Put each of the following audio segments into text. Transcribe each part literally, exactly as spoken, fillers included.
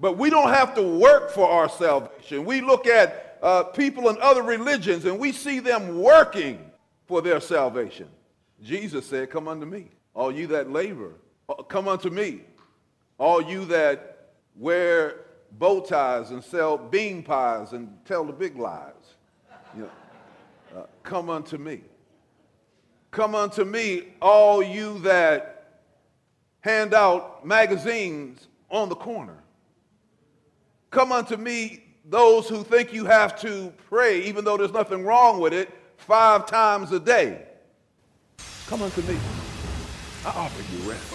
but we don't have to work for our salvation. We look at uh, people in other religions and we see them working for their salvation. Jesus said, come unto me, all you that labor. Come unto me, all you that wear bow ties and sell bean pies and tell the big lies. You know, uh, come unto me. Come unto me, all you that hand out magazines on the corner. Come unto me, those who think you have to pray, even though there's nothing wrong with it, five times a day. Come unto me. I offer you rest.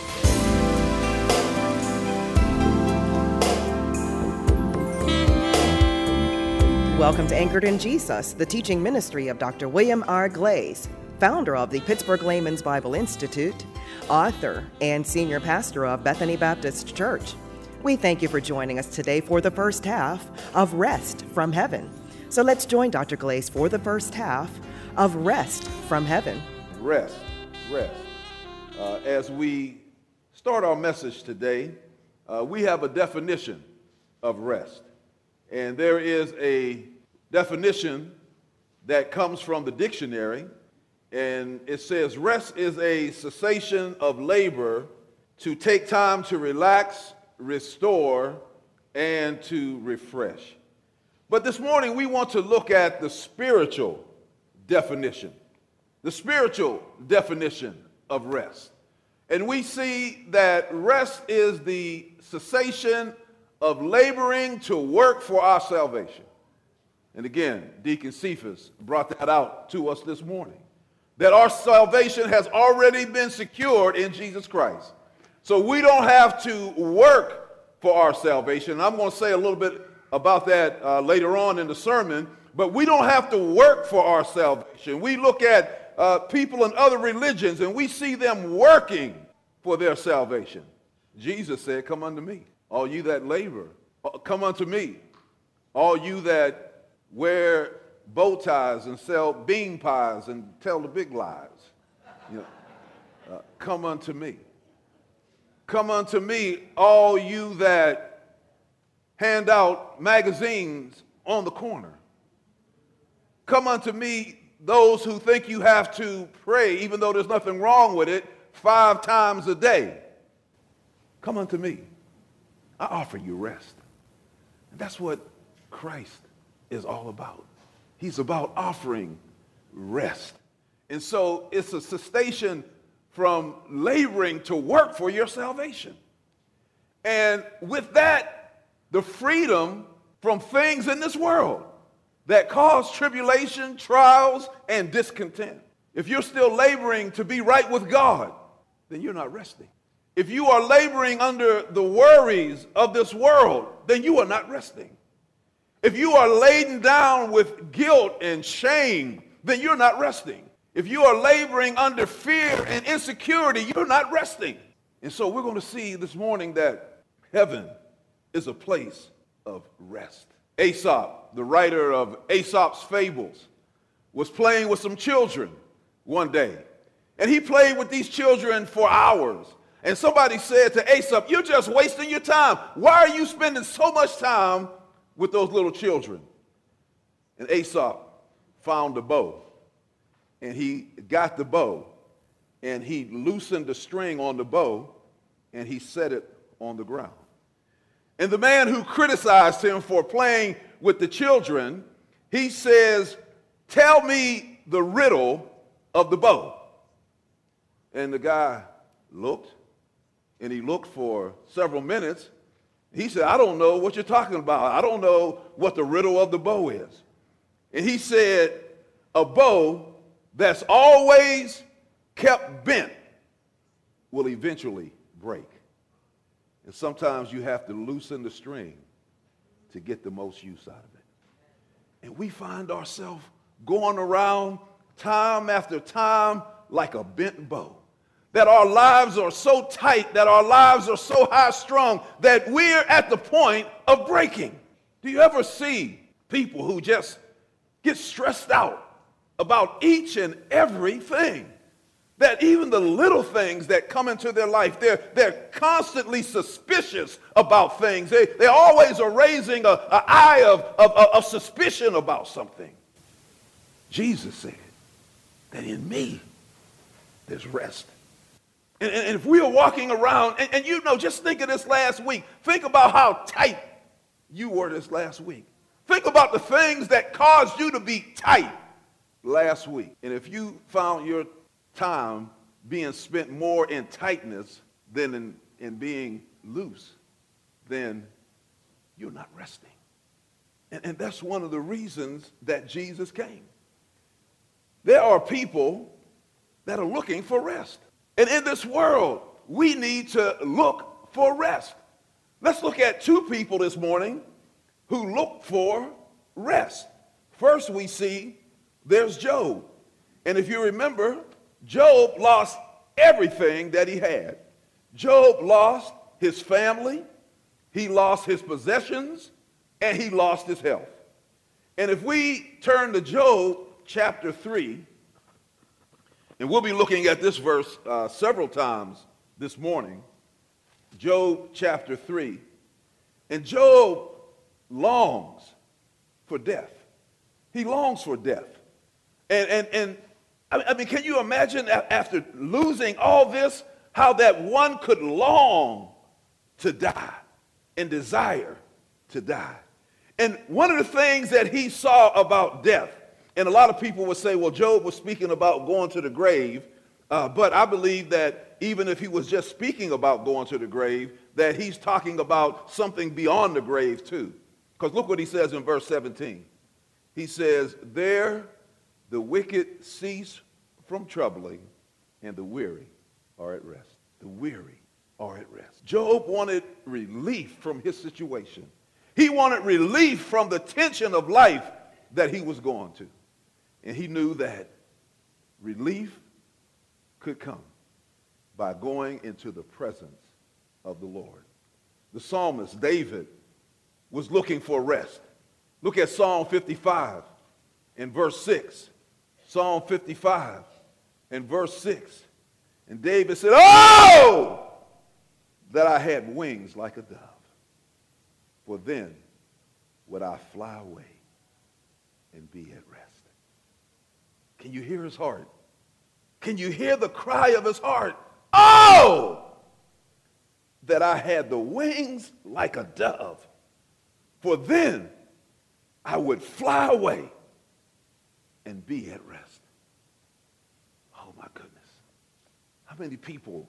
Welcome to Anchored in Jesus, the teaching ministry of Doctor William R. Glaze, founder of the Pittsburgh Layman's Bible Institute, author, and senior pastor of Bethany Baptist Church. We thank you for joining us today for the first half of Rest from Heaven. So let's join Doctor Glaze for the first half of Rest from Heaven. Rest, rest. Uh, as we start our message today, uh, we have a definition of rest. And there is a definition that comes from the dictionary, and it says rest is a cessation of labor to take time to relax, restore, and to refresh. But this morning we want to look at the spiritual definition, the spiritual definition of rest. And we see that rest is the cessation of laboring to work for our salvation. And again, Deacon Cephas brought that out to us this morning, that our salvation has already been secured in Jesus Christ. So we don't have to work for our salvation. And I'm going to say a little bit about that uh, later on in the sermon, but we don't have to work for our salvation. We look at uh, people in other religions and we see them working for their salvation. Jesus said, come unto me, all you that labor. Come unto me, all you that wear bow ties and sell bean pies and tell the big lies. You know, uh, come unto me. Come unto me, all you that hand out magazines on the corner. Come unto me, those who think you have to pray, even though there's nothing wrong with it, five times a day. Come unto me. I offer you rest. And that's what Christ is all about. He's about offering rest. And so it's a cessation from laboring to work for your salvation. And with that, the freedom from things in this world that cause tribulation, trials, and discontent. If you're still laboring to be right with God, then you're not resting. If you are laboring under the worries of this world, then you are not resting. If you are laden down with guilt and shame, then you're not resting. If you are laboring under fear and insecurity, you're not resting. And so we're going to see this morning that heaven is a place of rest. Aesop, the writer of Aesop's Fables, was playing with some children one day. And he played with these children for hours. And somebody said to Aesop, you're just wasting your time. Why are you spending so much time with those little children? And Aesop found a bow. And he got the bow. And he loosened the string on the bow. And he set it on the ground. And the man who criticized him for playing with the children, he says, tell me the riddle of the bow. And the guy looked. And he looked for several minutes. He said, I don't know what you're talking about. I don't know what the riddle of the bow is. And he said, a bow that's always kept bent will eventually break. And sometimes you have to loosen the string to get the most use out of it. And we find ourselves going around time after time like a bent bow. That our lives are so tight, that our lives are so high-strung, that we're at the point of breaking. Do you ever see people who just get stressed out about each and everything? that even the little things that come into their life, they're, they're constantly suspicious about things. They, they always are raising an eye of, of, of suspicion about something. Jesus said that in me, there's rest. And, and if we are walking around, and, and you know, just think of this last week. Think about how tight you were this last week. Think about the things that caused you to be tight last week. And if you found your time being spent more in tightness than in, in being loose, then you're not resting. And, and that's one of the reasons that Jesus came. There are people that are looking for rest. And in this world, we need to look for rest. Let's look at two people this morning who look for rest. First, we see there's Job. And if you remember, Job lost everything that he had. Job lost his family, he lost his possessions, and he lost his health. And if we turn to Job chapter three, and we'll be looking at this verse uh, several times this morning, Job chapter three, and Job longs for death. He longs for death. And, and, and I mean, can you imagine after losing all this, how that one could long to die and desire to die? And one of the things that he saw about death, and a lot of people would say, well, Job was speaking about going to the grave, uh, but I believe that even if he was just speaking about going to the grave, that he's talking about something beyond the grave too. Because look what he says in verse seventeen. He says, there the wicked cease from troubling, and the weary are at rest. The weary are at rest. Job wanted relief from his situation. He wanted relief from the tension of life that he was going to. And he knew that relief could come by going into the presence of the Lord. The psalmist David was looking for rest. Look at Psalm fifty-five and verse six. Psalm fifty-five and verse six. And David said, oh, that I had wings like a dove, for then would I fly away and be at rest. Can you hear his heart? Can you hear the cry of his heart? Oh, that I had the wings like a dove, for then I would fly away and be at rest. Oh my goodness. How many people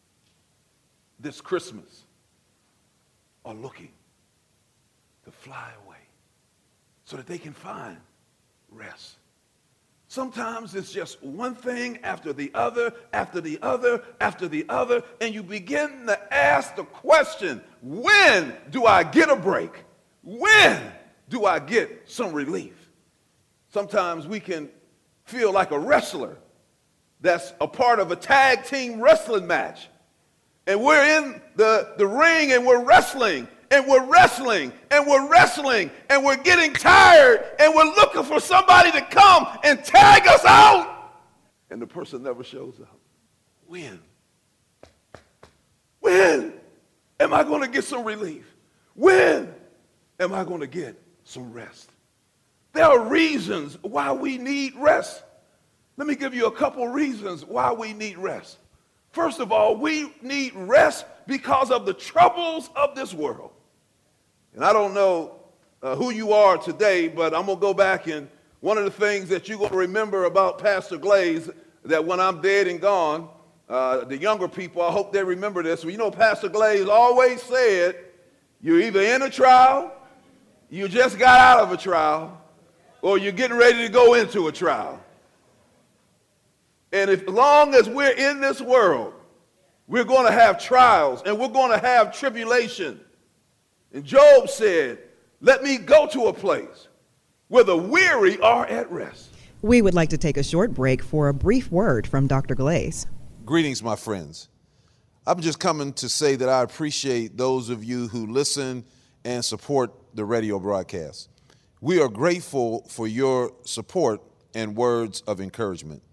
this Christmas are looking to fly away so that they can find rest? Sometimes it's just one thing after the other, after the other, after the other, and you begin to ask the question, when do I get a break? When do I get some relief? Sometimes we can feel like a wrestler that's a part of a tag team wrestling match. And we're in the, the ring and we're wrestling and we're wrestling and we're wrestling and we're getting tired and we're looking for somebody to come and tag us out. And the person never shows up. When? When am I going to get some relief? When am I going to get some rest? There are reasons why we need rest. Let me give you a couple reasons why we need rest. First of all, we need rest because of the troubles of this world. And I don't know uh, who you are today, but I'm going to go back, and one of the things that you're going to remember about Pastor Glaze, that when I'm dead and gone, uh, the younger people, I hope they remember this. Well, you know, Pastor Glaze always said, you're either in a trial, you just got out of a trial, or you're getting ready to go into a trial. And as long as we're in this world, we're going to have trials and we're going to have tribulation. And Job said, let me go to a place where the weary are at rest. We would like to take a short break for a brief word from Doctor Glaze. Greetings, my friends. I'm just coming to say that I appreciate those of you who listen and support the radio broadcast. We are grateful for your support and words of encouragement.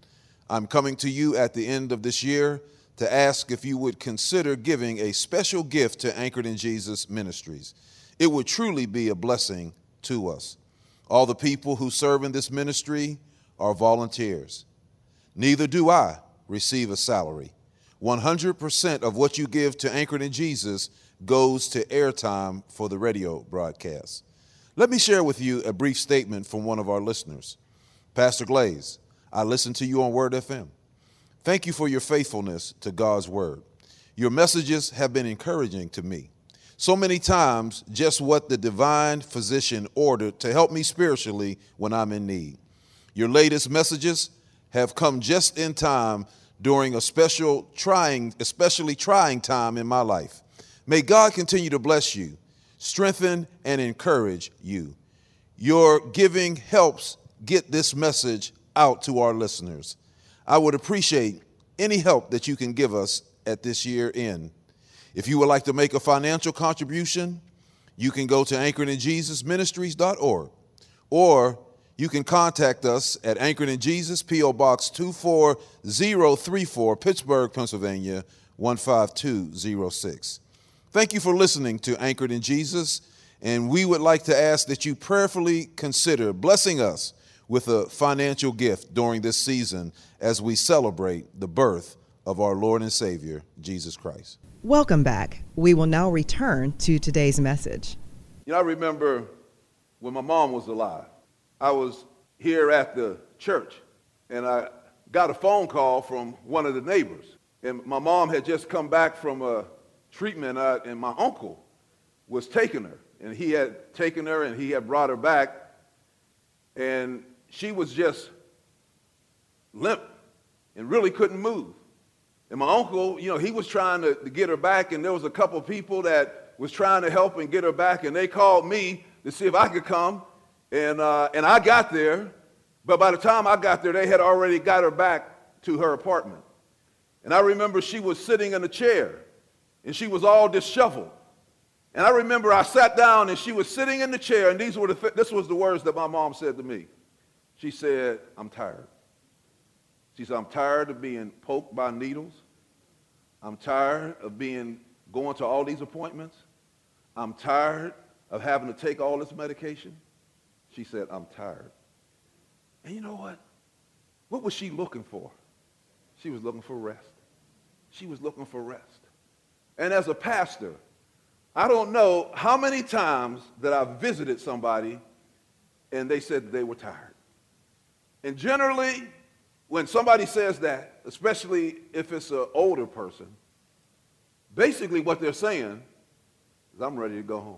I'm coming to you at the end of this year to ask if you would consider giving a special gift to Anchored in Jesus Ministries. It would truly be a blessing to us. All the people who serve in this ministry are volunteers. Neither do I receive a salary. one hundred percent of what you give to Anchored in Jesus goes to airtime for the radio broadcast. Let me share with you a brief statement from one of our listeners. Pastor Glaze, I listen to you on Word F M. Thank you for your faithfulness to God's Word. Your messages have been encouraging to me. So many times, just what the divine physician ordered to help me spiritually when I'm in need. Your latest messages have come just in time during a special trying, especially trying time in my life. May God continue to bless you, strengthen and encourage you. Your giving helps get this message out to our listeners. I would appreciate any help that you can give us at this year end. If you would like to make a financial contribution, you can go to anchored in jesus ministries dot org, or you can contact us at Anchored in Jesus, P O Box two four zero three four, Pittsburgh, Pennsylvania, one five two zero six. Thank you for listening to Anchored in Jesus, and we would like to ask that you prayerfully consider blessing us with a financial gift during this season as we celebrate the birth of our Lord and Savior, Jesus Christ. Welcome back. We will now return to today's message. You know, I remember when my mom was alive, I was here at the church, and I got a phone call from one of the neighbors. And my mom had just come back from a treatment, uh, and my uncle was taking her. And he had taken her, and he had brought her back, and she was just limp and really couldn't move. And my uncle, you know, he was trying to, to get her back, and there was a couple people that was trying to help and get her back, and they called me to see if I could come, and uh, and I got there, but by the time I got there, they had already got her back to her apartment. And I remember she was sitting in a chair, and she was all disheveled. And I remember I sat down, and she was sitting in the chair, and these were the this was the words that my mom said to me. She said, "I'm tired." She said, "I'm tired of being poked by needles. I'm tired of being going to all these appointments. I'm tired of having to take all this medication." She said, "I'm tired." And you know what? What was she looking for? She was looking for rest. She was looking for rest. And as a pastor, I don't know how many times that I've visited somebody and they said that they were tired. And generally, when somebody says that, especially if it's an older person, basically what they're saying is, "I'm ready to go home.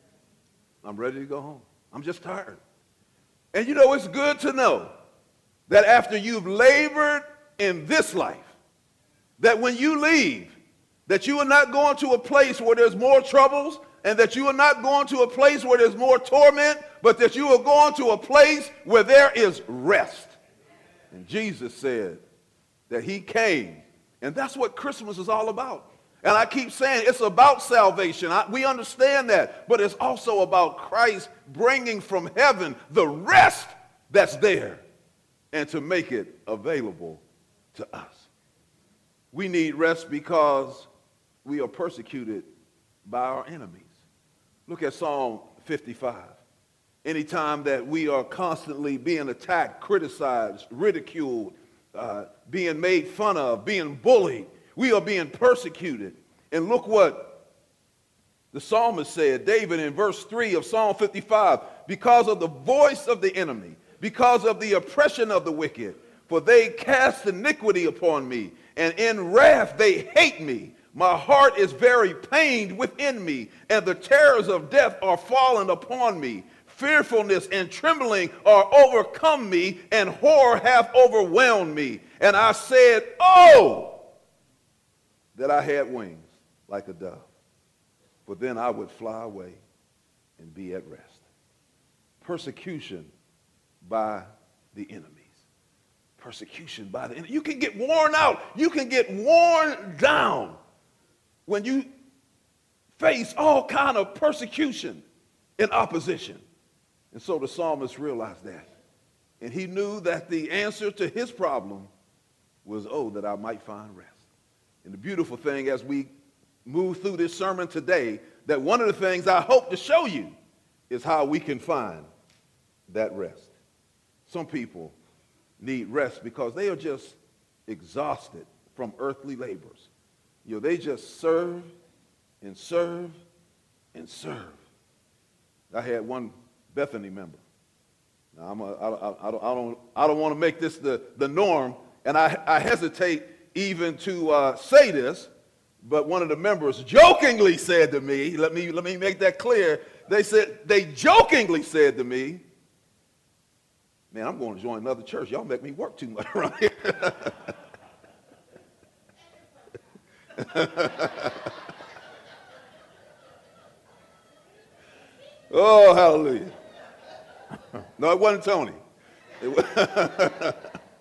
I'm ready to go home. I'm just tired." And you know, it's good to know that after you've labored in this life, that when you leave, that you are not going to a place where there's more troubles, and that you are not going to a place where there's more torment, but that you are going to a place where there is rest. And Jesus said that he came, and that's what Christmas is all about. And I keep saying it's about salvation. I, we understand that, but it's also about Christ bringing from heaven the rest that's there and to make it available to us. We need rest because we are persecuted by our enemies. Look at Psalm fifty-five. Anytime that we are constantly being attacked, criticized, ridiculed, uh, being made fun of, being bullied, we are being persecuted. And look what the psalmist said, David, in verse three of Psalm fifty-five, "Because of the voice of the enemy, because of the oppression of the wicked, for they cast iniquity upon me, and in wrath they hate me. My heart is very pained within me, and the terrors of death are fallen upon me. Fearfulness and trembling are overcome me, and horror hath overwhelmed me. And I said, oh, that I had wings like a dove, for then I would fly away and be at rest." Persecution by the enemies. Persecution by the enemy. You can get worn out. You can get worn down when you face all kind of persecution and opposition. And so the psalmist realized that. And he knew that the answer to his problem was, oh, that I might find rest. And the beautiful thing as we move through this sermon today, that one of the things I hope to show you is how we can find that rest. Some people need rest because they are just exhausted from earthly labors. You know, they just serve and serve and serve. I had one Bethany member. Now, I'm a, I, I, I don't, I don't, I don't want to make this the, the norm, and I, I hesitate even to uh, say this, but one of the members jokingly said to me, let me, let me make that clear, they said, they jokingly said to me, man, I'm going to join another church. Y'all make me work too much around here. Oh, hallelujah. No, it wasn't Tony. It was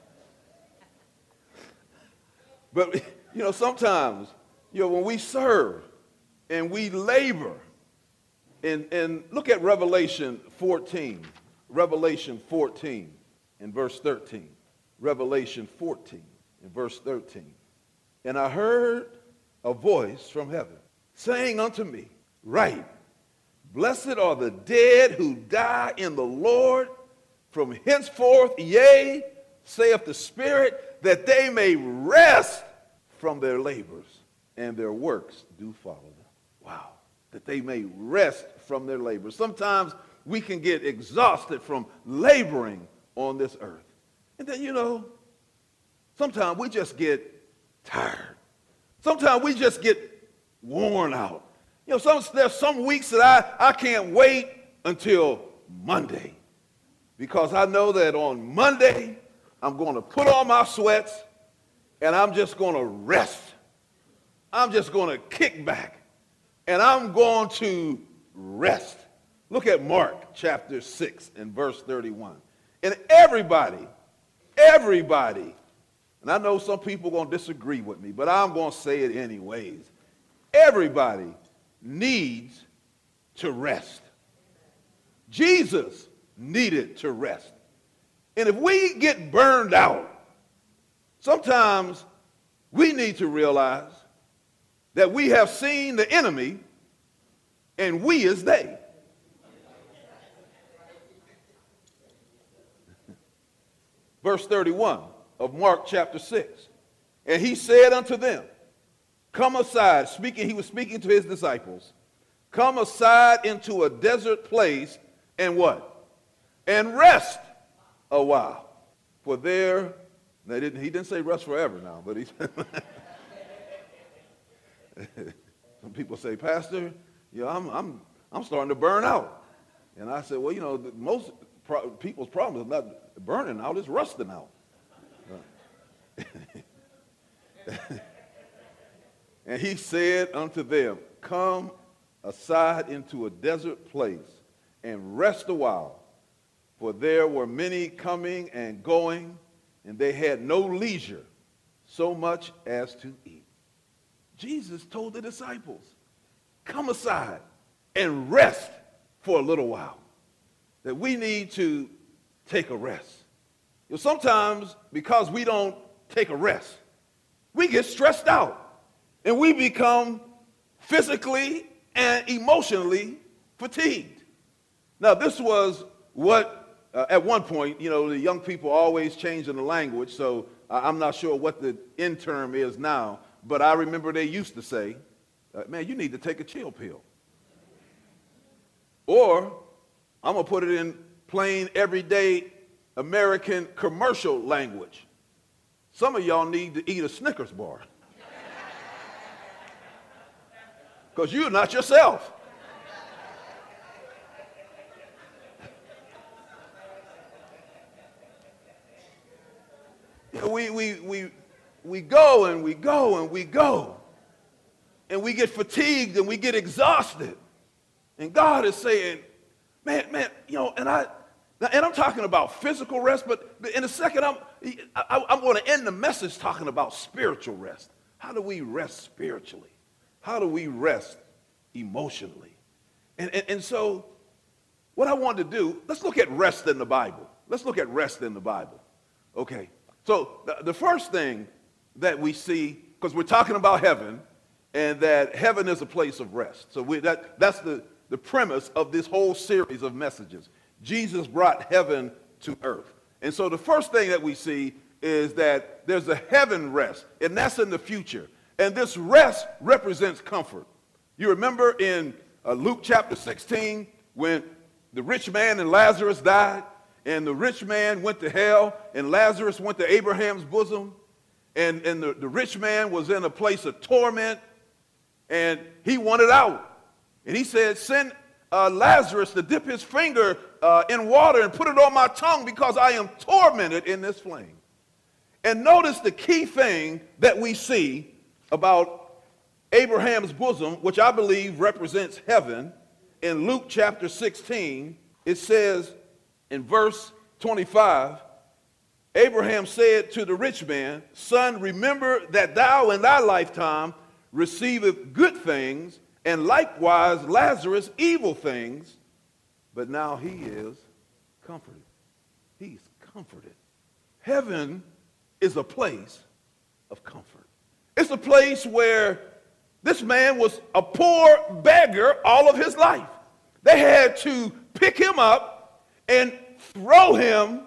But, you know, sometimes, you know, when we serve and we labor, and, and look at Revelation fourteen, Revelation fourteen in verse thirteen, Revelation fourteen in verse thirteen. And I heard a voice from heaven saying unto me, write, blessed are the dead who die in the Lord from henceforth, yea, saith the Spirit, that they may rest from their labors, and their works do follow them. Wow. That they may rest from their labors. Sometimes we can get exhausted from laboring on this earth. And then, you know, sometimes we just get tired. Sometimes we just get worn out. You know, some, there's some weeks that I, I can't wait until Monday, because I know that on Monday, I'm going to put on my sweats and I'm just going to rest. I'm just going to kick back and I'm going to rest. Look at Mark chapter six and verse thirty-one. And everybody, everybody, and I know some people are going to disagree with me, but I'm going to say it anyways. Everybody needs to rest. Jesus needed to rest. And if we get burned out, sometimes we need to realize that we have seen the enemy and we is they. Verse thirty-one of Mark chapter six. And he said unto them, come aside, speaking, he was speaking to his disciples, come aside into a desert place and what? And rest a while. For there, they didn't, he didn't say rest forever now, but he some people say, Pastor, you know, I'm, I'm, I'm starting to burn out. And I said, well, you know, the, most pro- people's problem is not burning out, it's rusting out. And he said unto them, come aside into a desert place and rest a while. For there were many coming and going, and they had no leisure so much as to eat. Jesus told the disciples, come aside and rest for a little while. That we need to take a rest. You know, sometimes because we don't take a rest, we get stressed out and we become physically and emotionally fatigued. Now, this was what Uh, at one point, you know, the young people always changing the language, so uh, I'm not sure what the end term is now, but I remember they used to say, uh, man, you need to take a chill pill. Or, I'm going to put it in plain, everyday American commercial language. Some of y'all need to eat a Snickers bar. Because you're not yourself. We, we, we, we go and we go and we go. And we get fatigued and we get exhausted. And God is saying, man, man, you know, and, I, and I'm talking about physical rest, but in a second, I'm, I, I'm going to end the message talking about spiritual rest. How do we rest spiritually? How do we rest emotionally? And, and, and so what I want to do, let's look at rest in the Bible. Let's look at rest in the Bible. Okay. So the, the first thing that we see, because we're talking about heaven, and that heaven is a place of rest. So we, that, that's the, the premise of this whole series of messages. Jesus brought heaven to earth. And so the first thing that we see is that there's a heaven rest, and that's in the future. And this rest represents comfort. You remember in uh, Luke chapter sixteen, when the rich man and Lazarus died, and the rich man went to hell, and Lazarus went to Abraham's bosom, and, and the, the rich man was in a place of torment, and he wanted out. And he said, send uh, Lazarus to dip his finger uh, in water and put it on my tongue, because I am tormented in this flame. And notice the key thing that we see about Abraham's bosom, which I believe represents heaven. In Luke chapter sixteen, it says in verse twenty-five, Abraham said to the rich man, son, remember that thou in thy lifetime receiveth good things, and likewise Lazarus evil things, but now he is comforted. He's comforted. Heaven is a place of comfort. It's a place where this man was a poor beggar all of his life. They had to pick him up and throw him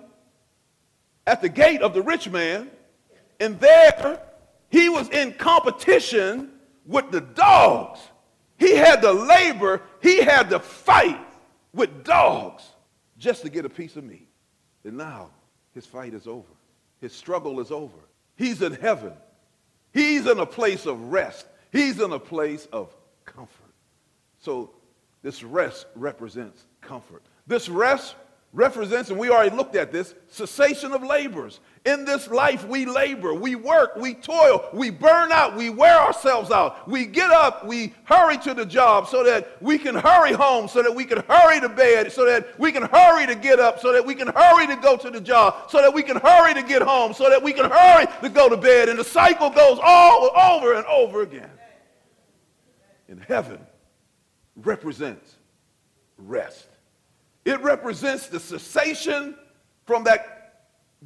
at the gate of the rich man, and there he was in competition with the dogs. He had to labor, he had to fight with dogs just to get a piece of meat. And now his fight is over. His struggle is over. He's in heaven. He's in a place of rest. He's in a place of comfort. So this rest represents comfort. This rest represents, and we already looked at this, cessation of labors. In this life, we labor, we work, we toil, we burn out, we wear ourselves out. We get up, we hurry to the job so that we can hurry home, so that we can hurry to bed, so that we can hurry to get up, so that we can hurry to go to the job, so that we can hurry to get home, so that we can hurry to go to bed. And the cycle goes all over and over again. In heaven represents rest. It represents the cessation from that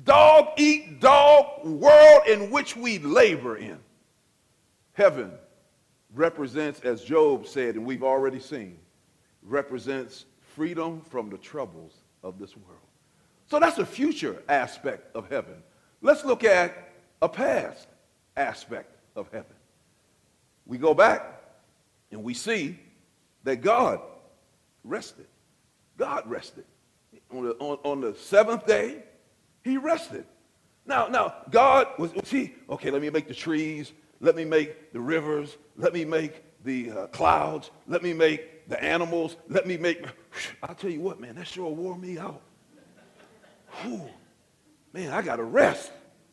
dog-eat-dog world in which we labor in. Heaven represents, as Job said, and we've already seen, represents freedom from the troubles of this world. So that's a future aspect of heaven. Let's look at a past aspect of heaven. We go back and we see that God rested. God rested. On the, on, on the seventh day, he rested. Now, now God was, was he, okay, let me make the trees, let me make the rivers, let me make the uh, clouds, let me make the animals, let me make, I'll tell you what, man, that sure wore me out. Whew, man, I got to rest.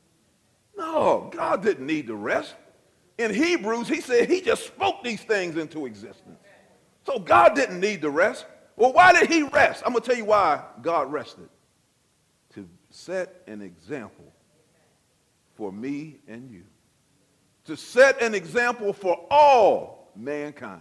No, God didn't need to rest. In Hebrews, he said he just spoke these things into existence. So God didn't need to rest. Well, why did he rest? I'm going to tell you why God rested. To set an example for me and you. To set an example for all mankind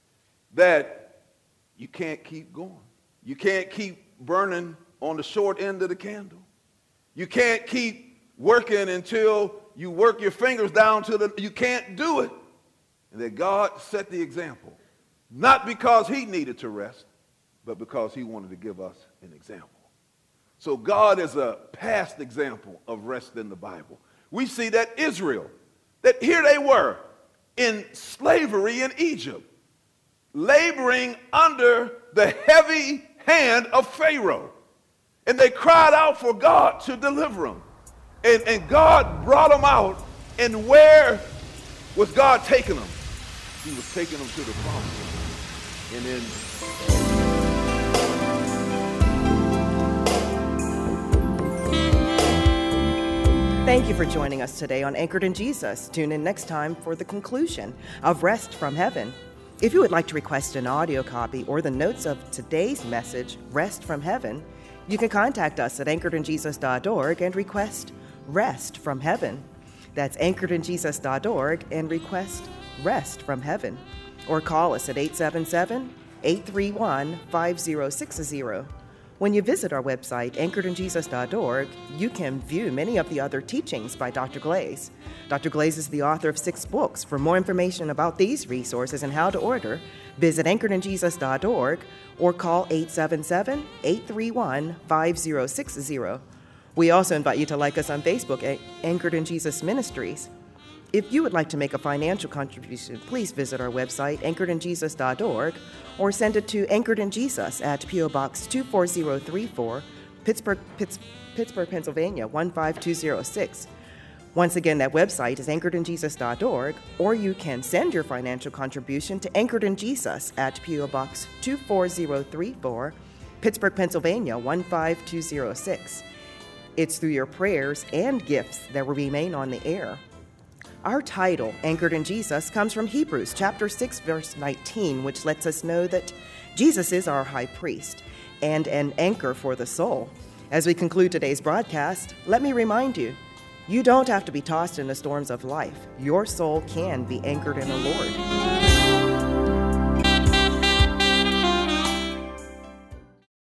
that you can't keep going. You can't keep burning on the short end of the candle. You can't keep working until you work your fingers down to the, you can't do it. And that God set the example, not because he needed to rest, but because he wanted to give us an example. So God is a past example of rest in the Bible. We see that Israel, that here they were in slavery in Egypt, laboring under the heavy hand of Pharaoh. And they cried out for God to deliver them. And, and God brought them out. And where was God taking them? He was taking them to the promised land. And then Thank you for joining us today on Anchored in Jesus. Tune in next time for the conclusion of Rest from Heaven. If you would like to request an audio copy or the notes of today's message, Rest from Heaven, you can contact us at anchored in jesus dot org and request Rest from Heaven. That's anchored in jesus dot org and request Rest from Heaven. Or call us at eight seven seven, eight three one, five zero six zero. When you visit our website, anchored in jesus dot org, you can view many of the other teachings by Doctor Glaze. Doctor Glaze is the author of six books. For more information about these resources and how to order, visit anchored in jesus dot org or call eight seven seven, eight three one, five zero six zero. We also invite you to like us on Facebook at Anchored in Jesus Ministries. If you would like to make a financial contribution, please visit our website, anchored in jesus dot org, or send it to Anchored in Jesus at P O Box two four zero three four, Pittsburgh, Pitts, Pittsburgh, Pennsylvania one five two zero six. Once again, that website is anchored in jesus dot org, or you can send your financial contribution to Anchored in Jesus at P O Box two four zero three four, Pittsburgh, Pennsylvania one five two zero six. It's through your prayers and gifts that will remain on the air. Our title, Anchored in Jesus, comes from Hebrews chapter six, verse nineteen, which lets us know that Jesus is our high priest and an anchor for the soul. As we conclude today's broadcast, let me remind you, you don't have to be tossed in the storms of life. Your soul can be anchored in the Lord.